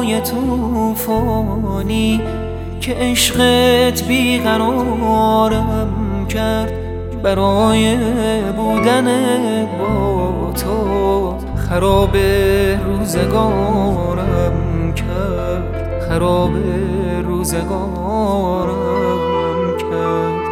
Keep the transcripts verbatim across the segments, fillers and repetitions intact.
چشمای توفانی که عشقت بیقرارم کرد، برای بودن با تو خراب روزگارم کرد، خراب روزگارم کرد.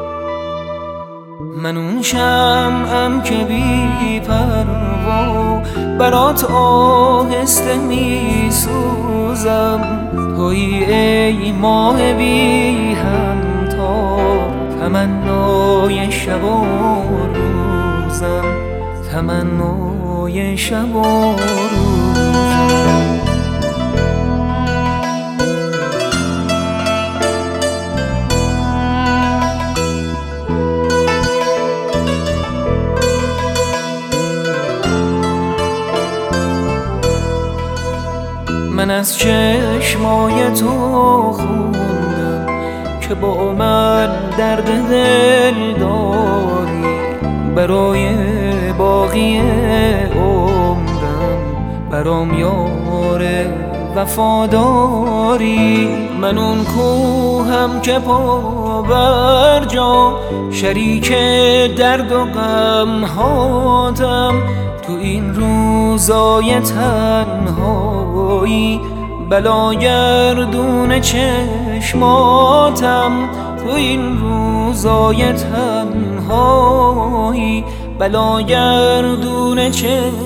من اون شمعم که بی پروا برات آهسته می سوزم، تویی ای ماه بی همتا، تمنای شب و روزم، تمنای شب و روزم. من از چشمای تو خوندم که با من درد دل داری، برای باقی عمرم برام یار وفاداری. من اون کوهم که پا بر جا شریک درد و غم هاتم، تو این روزای تنهایی بلاگردون چشماتم، تو این روزای تنهایی بلاگردون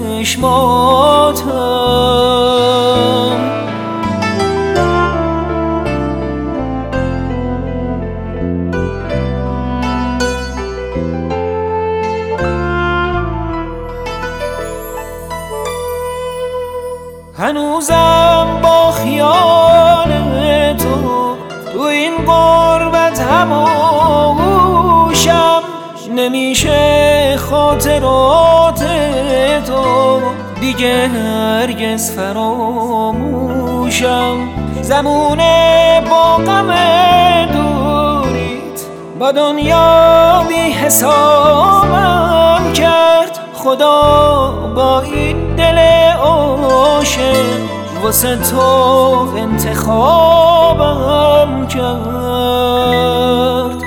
چشماتم. هنوزم با خیال تو تو این غربت هماغوشم، نمیشه خاطرات تو دیگه هرگز فراموشم. زمونه با غم دوریت با دنیا بی حسابم کرد، خدا با این دل عاشق واسه تو انتخابم کرد.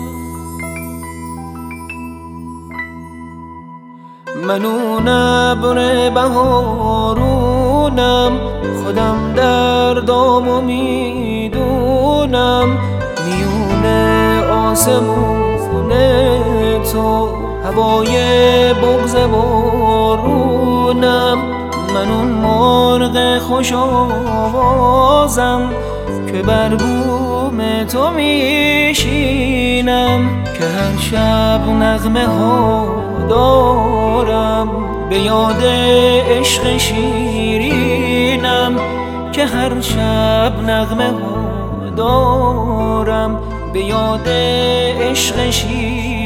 من اون ابر بهارونم، خودم دردامو میدونم، میون آسمون تو هوای بغض بارونم. من اون مرغ خوش آوازم که بر بوم تو میشینم، که هر شب نغمه ها دارم به یاد عشق شیرینم، که هر شب نغمه ها دارم به یاد عشق شیرینم.